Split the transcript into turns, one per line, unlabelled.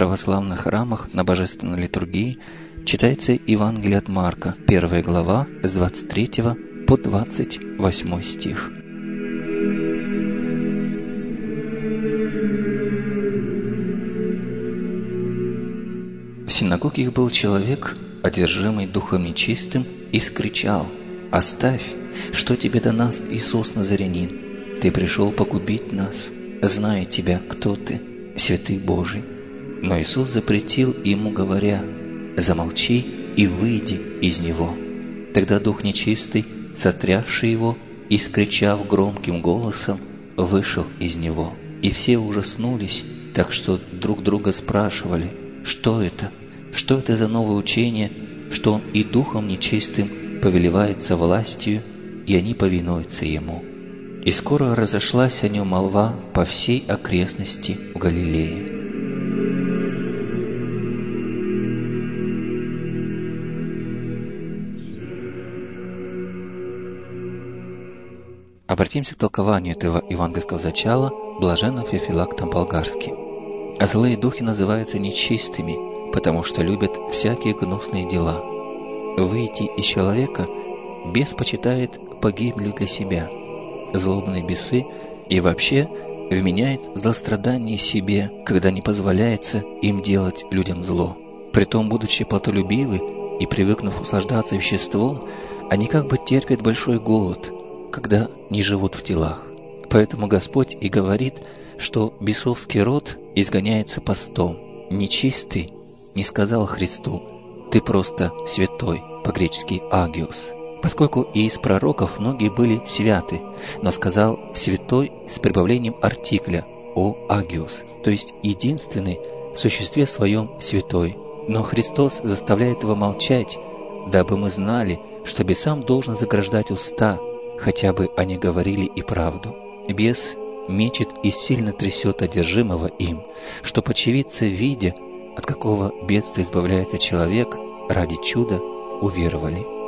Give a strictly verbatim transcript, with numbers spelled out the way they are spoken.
православных храмах на божественной литургии читается Евангелие от Марка, первая глава, с двадцать третьего по двадцать восьмой стих. В синагоге их был человек, одержимый духом нечистым, и вскричал: «Оставь! Что тебе до нас, Иисус Назарянин? Ты пришел погубить нас, зная тебя, кто ты, святый Божий». Но Иисус запретил ему, говоря: «Замолчи и выйди из него». Тогда дух нечистый, сотрясший его и скричав громким голосом, вышел из него. И все ужаснулись, так что друг друга спрашивали: «Что это? Что это за новое учение, что он и духом нечистым повелевается властью, и они повинуются ему?» И скоро разошлась о нем молва по всей окрестности в Галилее. Обратимся к толкованию этого евангельского зачала блаженным Феофилактом Болгарским. А злые духи называются нечистыми, потому что любят всякие гнусные дела. Выйти из человека бес почитает погибелью для себя. Злобные бесы и вообще вменяет злострадание себе, когда не позволяется им делать людям зло. Притом, будучи плотолюбивы и привыкнув услаждаться веществом, они как бы терпят большой голод, когда не живут в телах. Поэтому Господь и говорит, что бесовский род изгоняется постом. Нечистый не сказал Христу: «Ты просто святой», по-гречески «агиос», поскольку и из пророков многие были святы, но сказал «святой» с прибавлением артикля «о агиос», то есть единственный в существе своем святой. Но Христос заставляет его молчать, дабы мы знали, что бесам должно заграждать уста, хотя бы они говорили и правду. Бес мечет и сильно трясет одержимого им, чтоб очевидцы, видя, от какого бедствия избавляется человек, ради чуда уверовали.